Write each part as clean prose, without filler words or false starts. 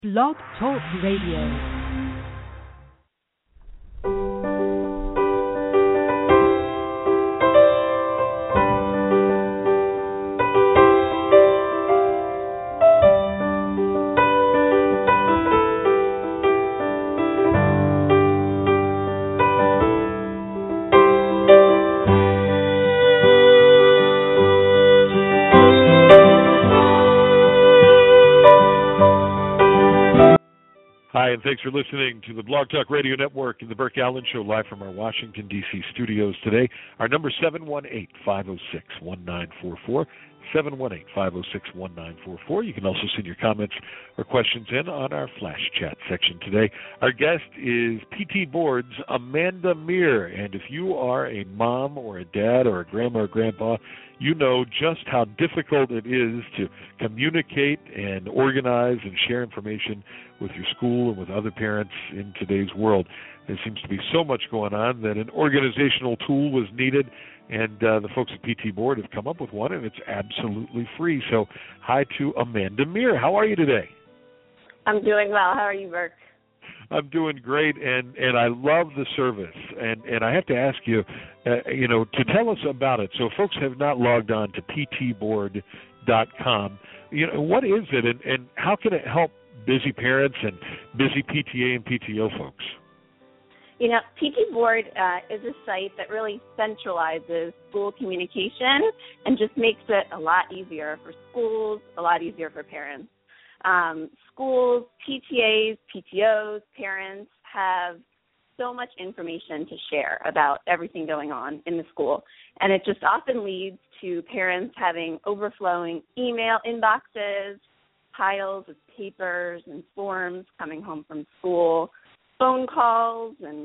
Blog Talk Radio. Hi, and thanks for listening to the Blog Talk Radio Network and the Burke Allen Show live from our Washington, D.C. studios today. Our number is 718-506-1944, 718-506-1944. You can also send your comments or questions in on our Flash Chat section today. Our guest is PT Board's Amanda Meir, and if you are a mom or a dad or a grandma or grandpa, you know just how difficult it is to communicate and organize and share information with your school and with other parents in today's world. There seems to be so much going on that an organizational tool was needed, and the folks at PT Board have come up with one, and it's absolutely free. So hi to Amanda Meir. How are you today? I'm doing well. How are you, Burke? I'm doing great, and I love the service. And I have to ask you, to tell us about it. So folks have not logged on to ptboard.com. What is it, and how can it help busy parents and busy PTA and PTO folks? PT Board is a site that really centralizes school communication and just makes it a lot easier for schools, a lot easier for parents. Schools, PTAs, PTOs, parents have so much information to share about everything going on in the school, and it just often leads to parents having overflowing email inboxes, piles of papers and forms coming home from school, phone calls, and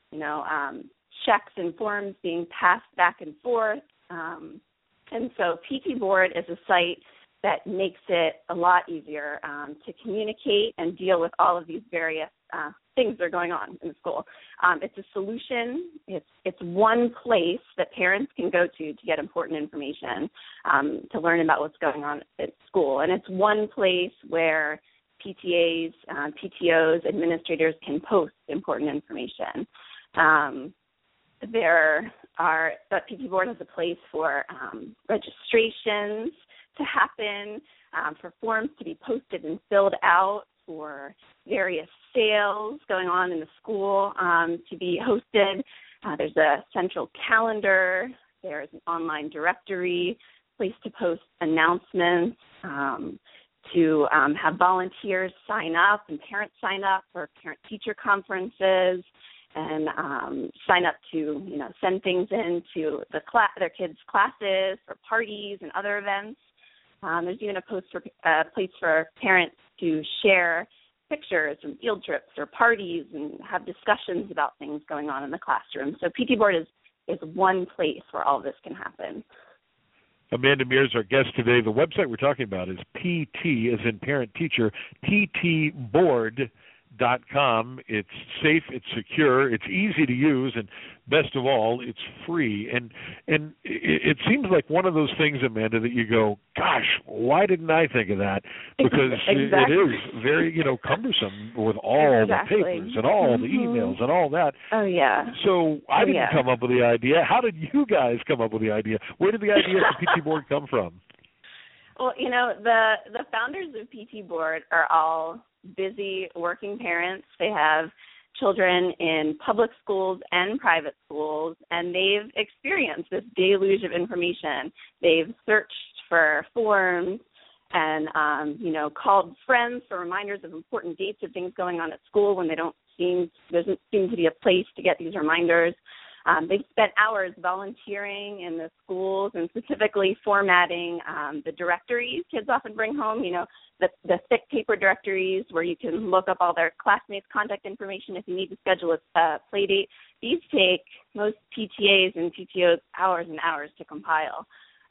checks and forms being passed back and forth. And so PT Board is a site that makes it a lot easier to communicate and deal with all of these various things that are going on in the school. It's a solution. It's one place that parents can go to get important information, to learn about what's going on at school. And it's one place where PTAs, PTOs, administrators can post important information. PT Board has a place for registrations to happen, for forms to be posted and filled out, for various sales going on in the school to be hosted. There's a central calendar. There's an online directory, place to post announcements, to have volunteers sign up and parents sign up for parent-teacher conferences, and sign up to send things in to their kids' classes for parties and other events. There's even a place for parents to share pictures from field trips or parties and have discussions about things going on in the classroom. So PT Board is one place where all this can happen. Amanda Meir is our guest today. The website we're talking about is PT, as in parent teacher, ptboard.com. It's safe, it's secure, it's easy to use, and best of all, it's free. And it seems like one of those things, Amanda, that you go, gosh, why didn't I think of that? Because exactly. it is very, cumbersome with all the papers and all the emails and all that. Oh, yeah. So I didn't come up with the idea. How did you guys come up with the idea? Where did the idea for PT Board come from? Well, the founders of PT Board are all busy working parents. They have children in public schools and private schools, and they've experienced this deluge of information. They've searched for forms and, called friends for reminders of important dates of things going on at school when there doesn't seem to be a place to get these reminders. They've spent hours volunteering in the schools and specifically formatting the directories kids often bring home, the thick paper directories where you can look up all their classmates' contact information if you need to schedule a play date. These take most PTAs and PTOs hours and hours to compile.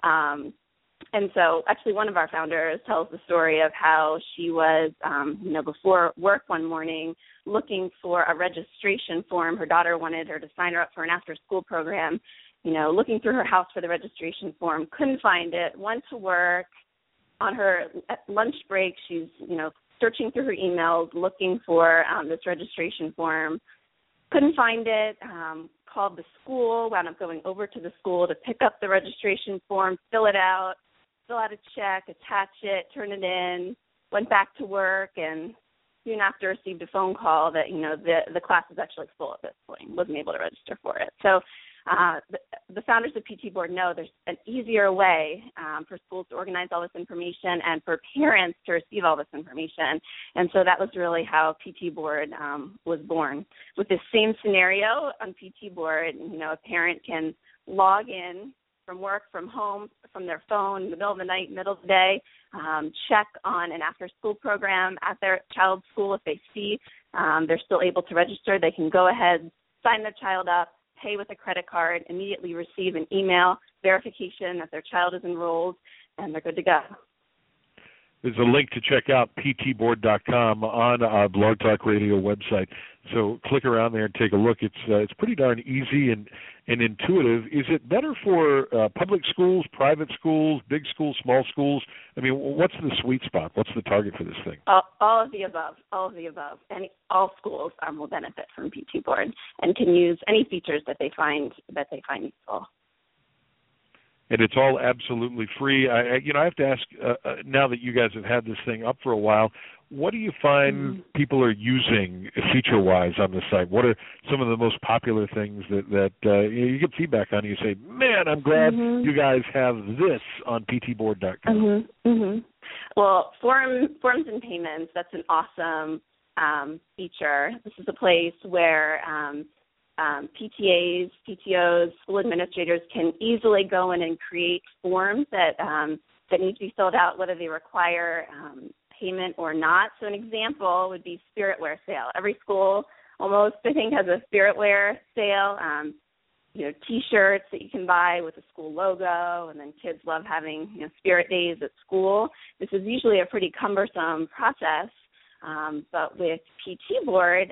And so actually one of our founders tells the story of how she was, before work one morning looking for a registration form. Her daughter wanted her to sign her up for an after-school program, looking through her house for the registration form, couldn't find it, went to work. On her lunch break, she's, searching through her emails, looking for this registration form. Couldn't find it, called the school, wound up going over to the school to pick up the registration form, fill out a check, attach it, turn it in, went back to work, and soon after received a phone call that, the class was actually full at this point, wasn't able to register for it. So the founders of PT Board know there's an easier way for schools to organize all this information and for parents to receive all this information. And so that was really how PT Board was born. With this same scenario on PT Board, a parent can log in from work, from home, from their phone, in the middle of the night, middle of the day, check on an after-school program at their child's school. If they see they're still able to register, they can go ahead, sign their child up, pay with a credit card, immediately receive an email verification that their child is enrolled, and they're good to go. There's a link to check out ptboard.com on our Blog Talk Radio website. So click around there and take a look. It's pretty darn easy and intuitive. Is it better for public schools, private schools, big schools, small schools? I mean, what's the sweet spot? What's the target for this thing? All of the above. All of the above. And all schools will benefit from PT Board and can use any features that they find useful. And it's all absolutely free. I have to ask, now that you guys have had this thing up for a while, what do you find people are using feature-wise on the site? What are some of the most popular things that you get feedback on? And you say, man, I'm glad you guys have this on ptboard.com. Well, forms and payments, that's an awesome feature. This is a place where PTAs, PTOs, school administrators can easily go in and create forms that need to be filled out, whether they require payment or not. So an example would be spiritware sale. Every school almost, I think, has a spiritware sale. T-shirts that you can buy with a school logo, and then kids love having spirit days at school. This is usually a pretty cumbersome process. But with PT Board,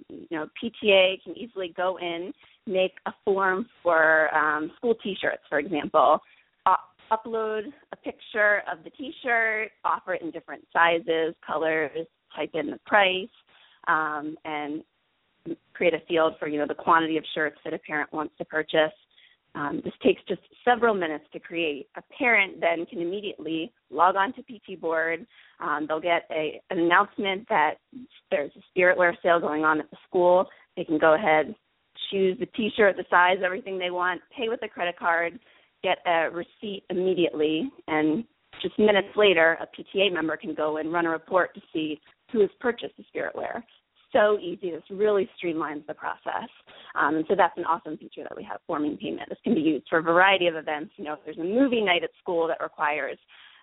PTA can easily go in, make a form for school T-shirts, for example, upload a picture of the T-shirt, offer it in different sizes, colors, type in the price, and create a field for, the quantity of shirts that a parent wants to purchase. This takes just several minutes to create. A parent then can immediately log on to PT Board. They'll get an announcement that there's a spiritware sale going on at the school. They can go ahead, choose the T-shirt, the size, everything they want, pay with a credit card, get a receipt immediately, and just minutes later, a PTA member can go and run a report to see who has purchased the spiritware. So easy. This really streamlines the process. And so that's an awesome feature that we have, forming payment. This can be used for a variety of events. If there's a movie night at school that requires,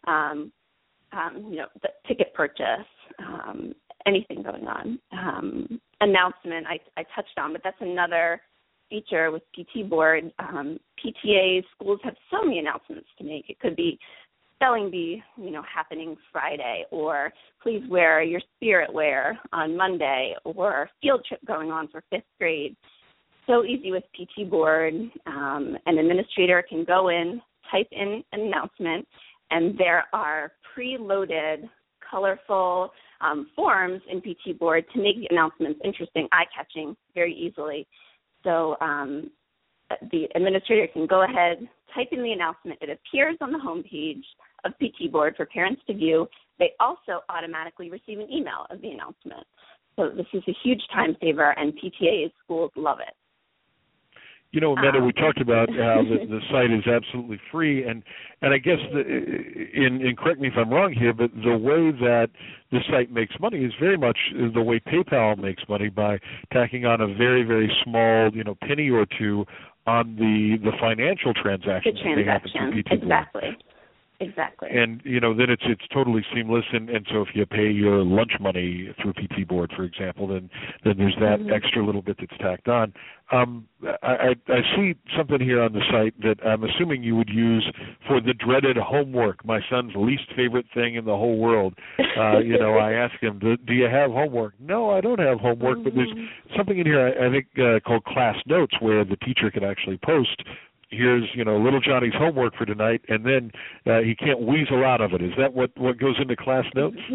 the ticket purchase, anything going on. Announcement I touched on, but that's another feature with PT Board. PTAs, schools have so many announcements to make. It could be spelling bee, happening Friday, or please wear your spirit wear on Monday, or field trip going on for 5th grade. So easy with PT Board. An administrator can go in, type in an announcement, and there are preloaded, colorful forms in PT Board to make the announcements interesting, eye-catching very easily. So the administrator can go ahead, type in the announcement. It appears on the homepage of PT Board for parents to view. They also automatically receive an email of the announcement. So this is a huge time saver, and PTAs, schools love it. Amanda, we talked about how the site is absolutely free, and I guess, and correct me if I'm wrong here, but the way that the site makes money is very much the way PayPal makes money, by tacking on a very, very small, penny or two on the financial transactions. The transaction, exactly. And then it's totally seamless, and so if you pay your lunch money through PT Board, for example, then there's that extra little bit that's tacked on. I see something here on the site that I'm assuming you would use for the dreaded homework, my son's least favorite thing in the whole world. I ask him, do you have homework? No, I don't have homework, but there's something in here, I think, called Class Notes, where the teacher can actually post, here's, little Johnny's homework for tonight, and then he can't weasel out of it. Is that what goes into Class Notes?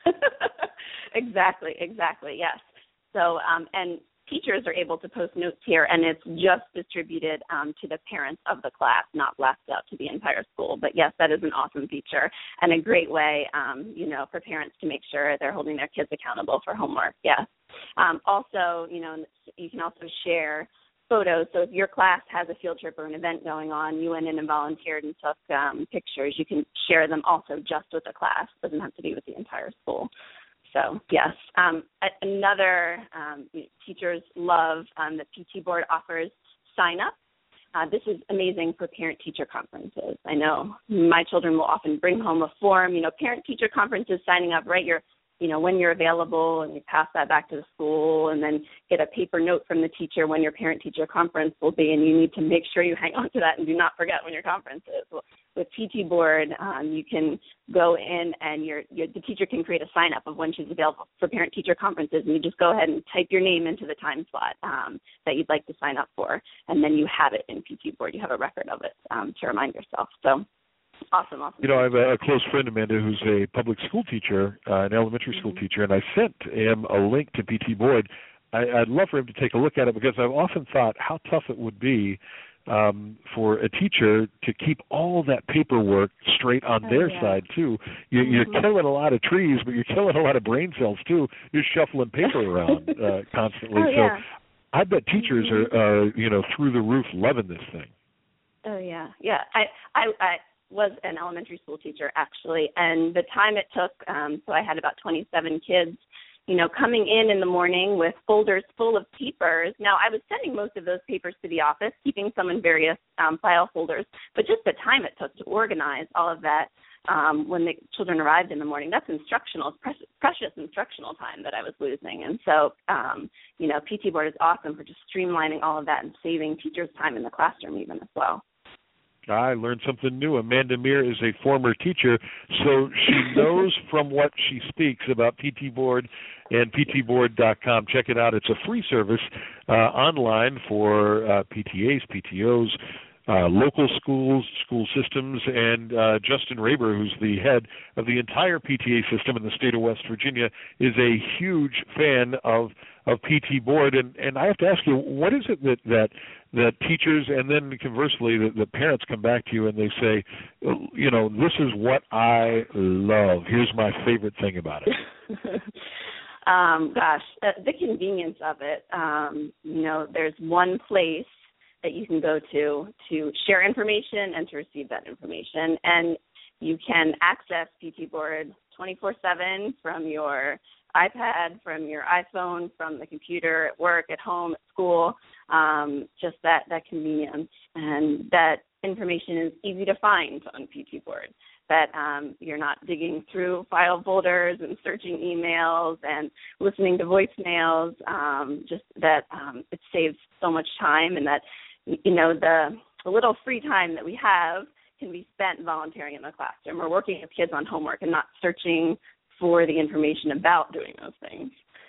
Exactly, yes. So, and teachers are able to post notes here, and it's just distributed to the parents of the class, not left out to the entire school. But yes, that is an awesome feature and a great way, for parents to make sure they're holding their kids accountable for homework. Yes. Also, you can also share photos. So if your class has a field trip or an event going on, you went in and volunteered and took pictures, you can share them also just with the class. It doesn't have to be with the entire school. So, yes. Teachers love the PT Board offers sign up. This is amazing for parent-teacher conferences. I know my children will often bring home a form, parent-teacher conferences, signing up, right? When you're available, and you pass that back to the school, and then get a paper note from the teacher when your parent-teacher conference will be, and you need to make sure you hang on to that and do not forget when your conference is. Well, with PT Board, you can go in and the teacher can create a sign-up of when she's available for parent-teacher conferences, and you just go ahead and type your name into the time slot that you'd like to sign up for, and then you have it in PT Board. You have a record of it to remind yourself. So. Awesome. I have a close friend, Amanda, who's a public school teacher, an elementary school teacher, and I sent him a link to PT Board. I'd love for him to take a look at it because I've often thought how tough it would be for a teacher to keep all that paperwork straight on their side, too. You're killing a lot of trees, but you're killing a lot of brain cells, too. You're shuffling paper around constantly. So I bet teachers are through the roof loving this thing. Oh, yeah. Yeah. I was an elementary school teacher, actually, and the time it took, so I had about 27 kids, coming in the morning with folders full of papers. Now, I was sending most of those papers to the office, keeping some in various file folders, but just the time it took to organize all of that when the children arrived in the morning, that's instructional, precious instructional time that I was losing. And so, PT Board is awesome for just streamlining all of that and saving teachers time in the classroom even as well. I learned something new. Amanda Meir is a former teacher, so she knows from what she speaks about PT Board and ptboard.com. Check it out. It's a free service online for PTAs, PTOs, local schools, school systems, and Justin Raber, who's the head of the entire PTA system in the state of West Virginia, is a huge fan of PT Board. And I have to ask you, what is it that teachers and then conversely the parents come back to you and they say, this is what I love. Here's my favorite thing about it. The convenience of it. There's one place that you can go to share information and to receive that information. And you can access PT Board 24/7 from your iPad, from your iPhone, from the computer, at work, at home, at school, just that convenience. And that information is easy to find on PT Board, that you're not digging through file folders and searching emails and listening to voicemails, just that it saves so much time, and that the little free time that we have can be spent volunteering in the classroom or working with kids on homework and not searching for the information about doing those things.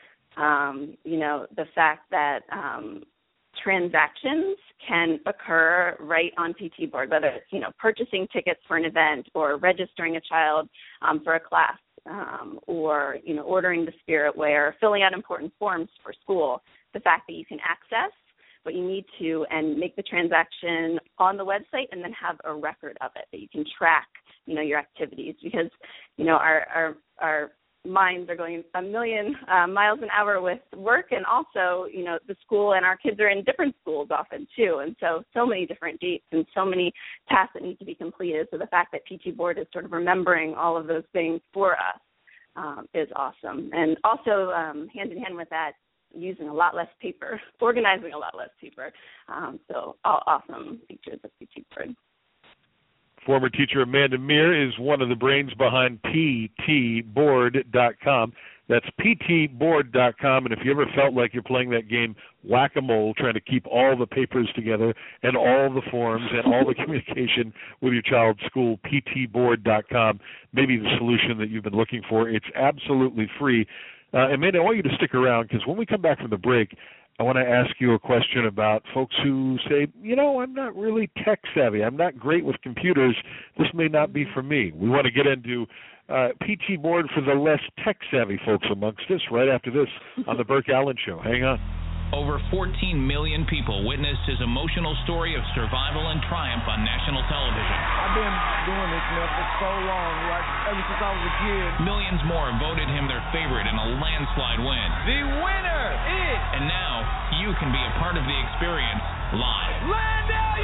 The fact that transactions can occur right on PT Board, whether it's, purchasing tickets for an event or registering a child for a class or, ordering the Spirit Wear, filling out important forms for school. The fact that you can access what you need to and make the transaction on the website and then have a record of it that you can track, your activities, because, our minds are going a million miles an hour with work, and also, the school, and our kids are in different schools often too, and so many different dates and so many tasks that need to be completed. So the fact that PT Board is sort of remembering all of those things for us is awesome. And also, hand in hand with that, using a lot less paper, organizing a lot less paper. So all awesome features of PT Board. Former teacher Amanda Meir is one of the brains behind ptboard.com. That's ptboard.com. And if you ever felt like you're playing that game whack-a-mole, trying to keep all the papers together and all the forms and all the communication with your child's school, ptboard.com may be the solution that you've been looking for. It's absolutely free. Amanda, I want you to stick around because when we come back from the break, I want to ask you a question about folks who say, I'm not really tech savvy. I'm not great with computers. This may not be for me. We want to get into PT Board for the less tech savvy folks amongst us right after this on The Burke Allen Show. Hang on. Over 14 million people witnessed his emotional story of survival and triumph on national television. I've been doing this now for so long, like ever since I was a kid. Millions more voted him their favorite in a landslide win. The winner is... And now, you can be a part of the experience live. Landau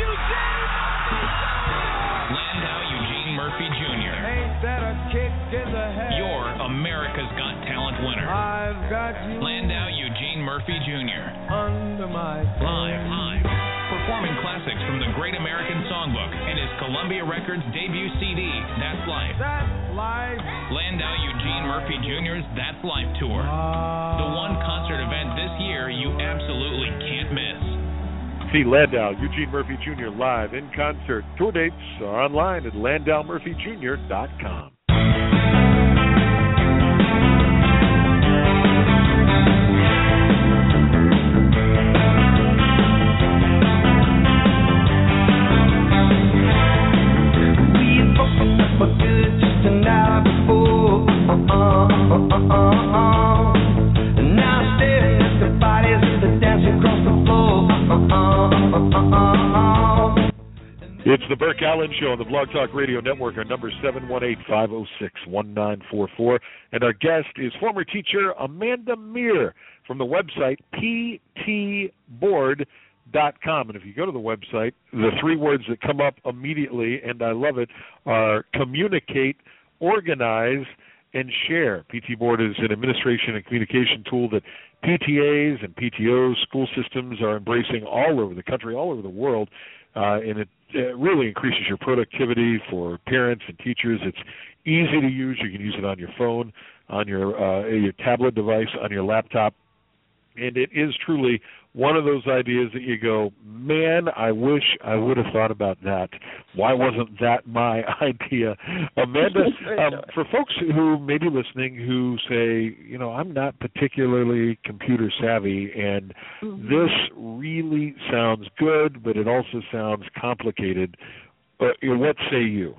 Eugene Murphy Jr. Ain't that a kick in the head? You're America's Got Talent winner. I've got you. Landau Eugene Murphy Jr. Under my Live. Performing classics from the Great American Songbook and his Columbia Records debut CD, That's Life. That's life. Landau Eugene Murphy Jr.'s That's Life Tour. The one concert event this year you absolutely can't miss. See Landau Eugene Murphy Jr. live in concert. Tour dates are online at LandauMurphyJr.com. It's the Burke Allen Show on the Blog Talk Radio Network. Our number is 718-506-1944. And our guest is former teacher Amanda Meir from the website ptboard.com. And if you go to the website, the three words that come up immediately, and I love it, are communicate, organize, and share. PT Board is an administration and communication tool that PTAs and PTOs, school systems are embracing all over the country, all over the world, and it really increases your productivity for parents and teachers. It's easy to use. You can use it on your phone, on your tablet device, on your laptop. And it is truly one of those ideas that you go, man, I wish I would have thought about that. Why wasn't that my idea? Amanda, for folks who may be listening who say, I'm not particularly computer savvy, and this really sounds good, but it also sounds complicated, what say you?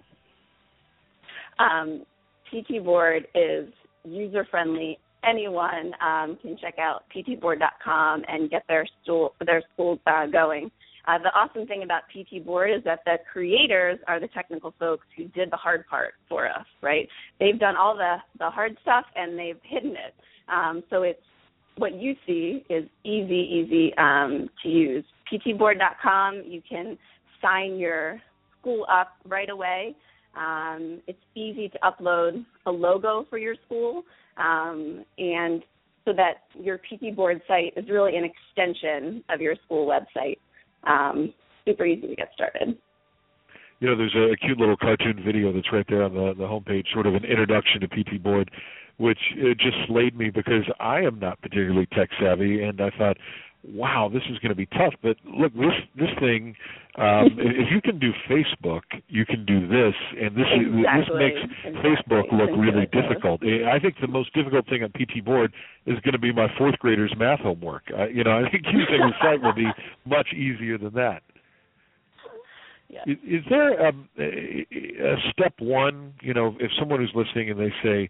PT Board is user-friendly. Anyone can check out ptboard.com and get their school going. The awesome thing about PT Board is that the creators are the technical folks who did the hard part for us, right? They've done all the hard stuff, and they've hidden it. So it's what you see is easy to use. ptboard.com, you can sign your school up right away. It's easy to upload a logo for your school. And so that your PT Board site is really an extension of your school website. Super easy to get started. There's a cute little cartoon video that's right there on the homepage, sort of an introduction to PT Board, which just slayed me because I am not particularly tech savvy, and I thought, wow, this is going to be tough. But look, this thing, if you can do Facebook, you can do this, and this makes Facebook look really difficult. I think the most difficult thing on PT Board is going to be my fourth graders' math homework. I think using the site will be much easier than that. Yeah. Is there a step one? If someone is listening and they say,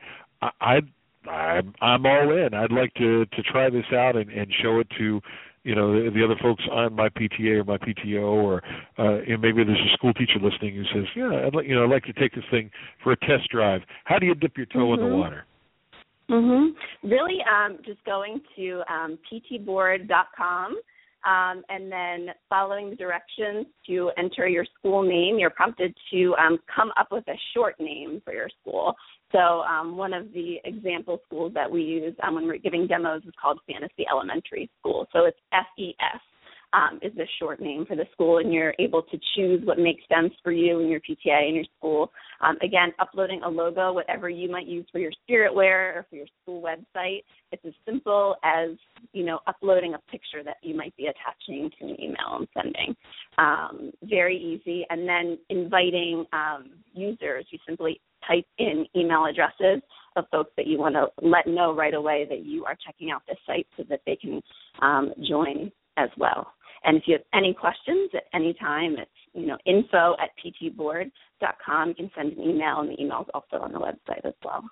I'm all in. I'd like to try this out and show it to the other folks on my PTA or my PTO, or maybe there's a school teacher listening who says, I'd like to take this thing for a test drive. How do you dip your toe in the water? Really, just going to ptboard.com. And then following the directions to enter your school name, you're prompted to come up with a short name for your school. So one of the example schools that we use when we're giving demos is called Fantasy Elementary School. So it's FES is the short name for the school, and you're able to choose what makes sense for you and your PTA and your school. Again, uploading a logo, whatever you might use for your spiritware or for your school website. It's as simple as, uploading a picture that you might be attaching to an email and sending. Very easy. And then inviting users. You simply type in email addresses of folks that you want to let know right away that you are checking out this site so that they can join as well. And if you have any questions at any time, it's info@ptboard.com. You can send an email, and the email is also on the website as well.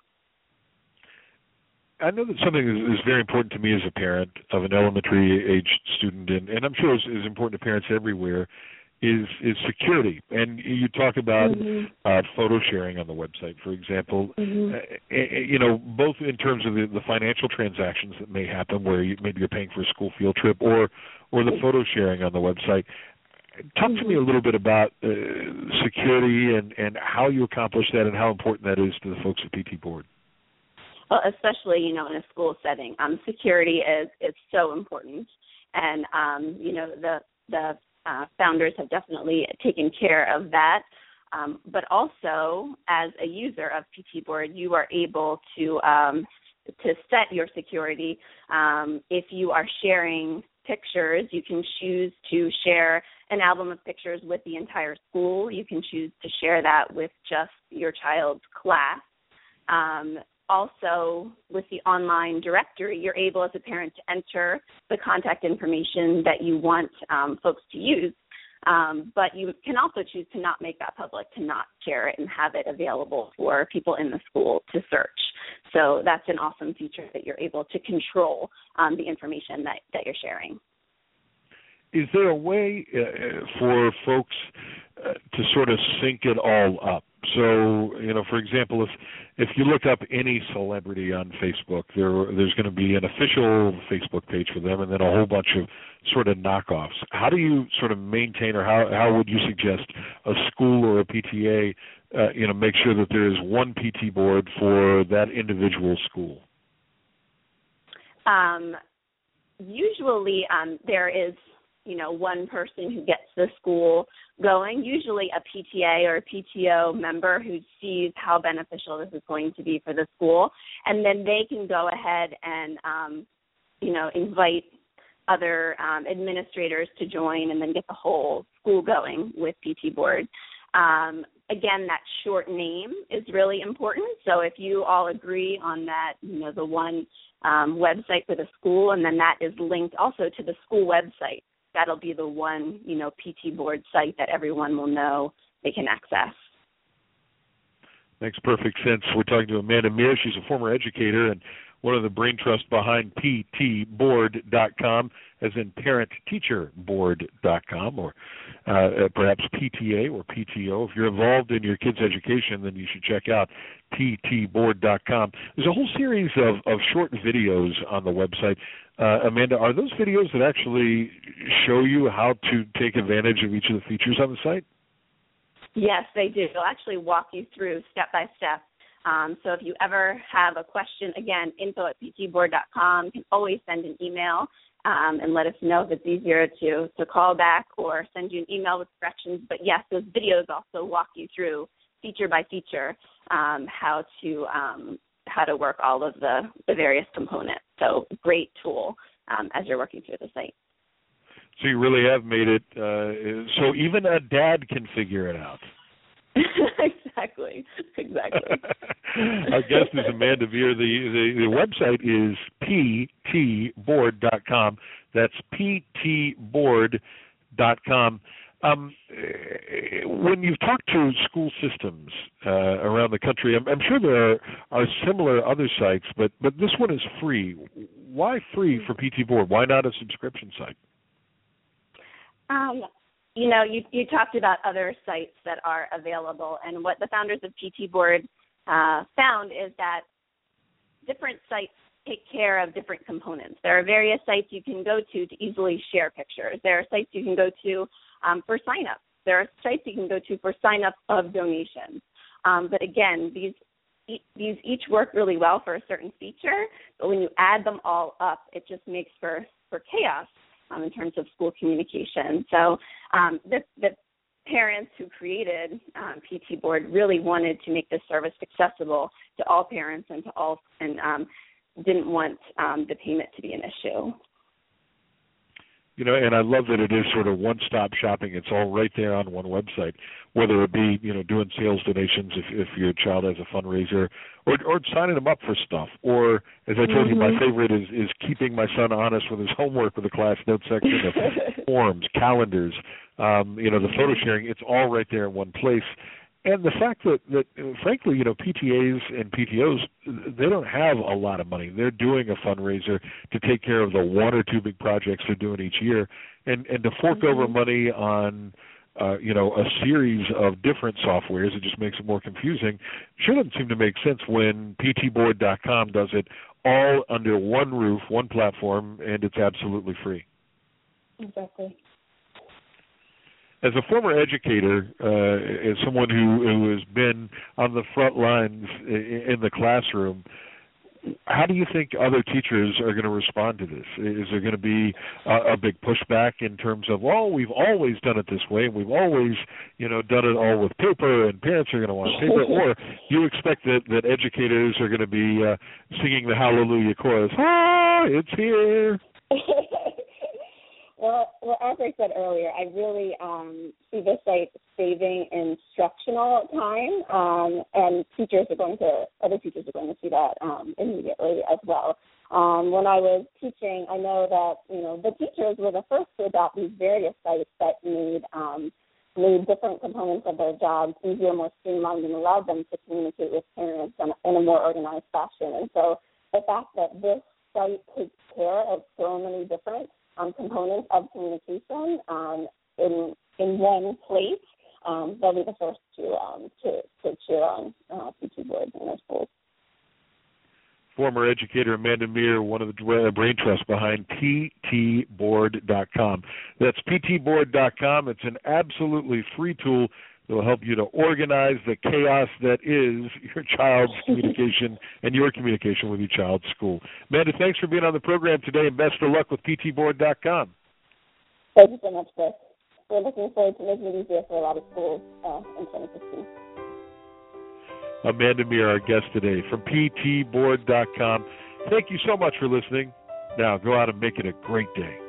I know that something that is very important to me as a parent of an elementary-aged student, and I'm sure is important to parents everywhere, is security. And you talk about photo sharing on the website, for example, both in terms of the financial transactions that may happen where maybe you're paying for a school field trip or the photo sharing on the website. Talk to me a little bit about security and how you accomplish that and how important that is to the folks at PT Board. Well, especially, in a school setting, security is so important. And, the founders have definitely taken care of that. But also, as a user of PT Board, you are able to set your security. If you are sharing pictures, you can choose to share an album of pictures with the entire school. You can choose to share that with just your child's class. Also, with the online directory, you're able as a parent to enter the contact information that you want folks to use, but you can also choose to not make that public, to not share it and have it available for people in the school to search. So that's an awesome feature that you're able to control the information that you're sharing. Is there a way for folks to sort of sync it all up? So, for example, if you look up any celebrity on Facebook, there's going to be an official Facebook page for them and then a whole bunch of sort of knockoffs. How do you sort of maintain, or how would you suggest a school or a PTA, make sure that there is one PT Board for that individual school? Usually there is one person who gets the school going, usually a PTA or a PTO member who sees how beneficial this is going to be for the school, and then they can go ahead and, invite other administrators to join and then get the whole school going with PT Board. Again, that short name is really important. So if you all agree on that, the one website for the school, and then that is linked also to the school website, that'll be the one, PT Board site that everyone will know they can access. Makes perfect sense. We're talking to Amanda Meir. She's a former educator and one of the brain trust behind ptboard.com, as in parent-teacher-board.com, or perhaps PTA or PTO. If you're involved in your kids' education, then you should check out ptboard.com. There's a whole series of short videos on the website. Amanda, are those videos that actually show you how to take advantage of each of the features on the site? Yes, they do. They'll actually walk you through step by step. So if you ever have a question, again, info@ptboard.com. You can always send an email and let us know if it's easier to call back or send you an email with corrections. But, yes, those videos also walk you through feature by feature how to work all of the various components. So great tool as you're working through the site. So you really have made it so even a dad can figure it out. Exactly. Our guest is Amanda Meir. The website is ptboard.com. That's ptboard.com. When you've talked to school systems around the country, I'm sure there are similar other sites, but this one is free. Why free for PT Board? Why not a subscription site? You talked about other sites that are available, and what the founders of PT Board found is that different sites take care of different components. There are various sites you can go to easily share pictures. There are sites you can go to for sign-ups. There are sites you can go to for sign-up of donations. But again, these each work really well for a certain feature, but when you add them all up, it just makes for chaos in terms of school communication. So the parents who created PT Board really wanted to make this service accessible to all parents and to all, and didn't want the payment to be an issue. and I love that it is sort of one-stop shopping. It's all right there on one website, whether it be, doing sales donations if your child has a fundraiser, or signing them up for stuff. Or, as I told you, my favorite is keeping my son honest with his homework with the class note section of forms, calendars, the photo sharing. It's all right there in one place. And the fact that frankly, PTAs and PTOs, they don't have a lot of money. They're doing a fundraiser to take care of the one or two big projects they're doing each year, and to fork over money on, a series of different softwares, it just makes it more confusing. Sure doesn't seem to make sense when PTBoard.com does it all under one roof, one platform, and it's absolutely free. Exactly. As a former educator, as someone who has been on the front lines in the classroom, how do you think other teachers are going to respond to this? Is there going to be a big pushback in terms of, well, we've always done it this way, and we've always, done it all with paper, and parents are going to want paper, or do you expect that educators are going to be singing the Hallelujah chorus, it's here? Well, as I said earlier, I really see this site saving instructional time, and other teachers are going to see that immediately as well. When I was teaching, I know that the teachers were the first to adopt these various sites that made different components of their jobs easier, more streamlined, and allowed them to communicate with parents in a more organized fashion. And so the fact that this site takes care of so many different components of communication in one place, they'll be the first to cheer on PT boards in their schools. Former educator Amanda Meir, one of the brain trusts behind PTBoard.com. That's PTBoard.com. It's an absolutely free tool that will help you to organize the chaos that is your child's communication and your communication with your child's school. Amanda, thanks for being on the program today, and best of luck with PTBoard.com. Thank you so much, Chris. We're looking forward to making it easier for a lot of schools in 2015. Amanda Meir, our guest today from PTBoard.com. Thank you so much for listening. Now, go out and make it a great day.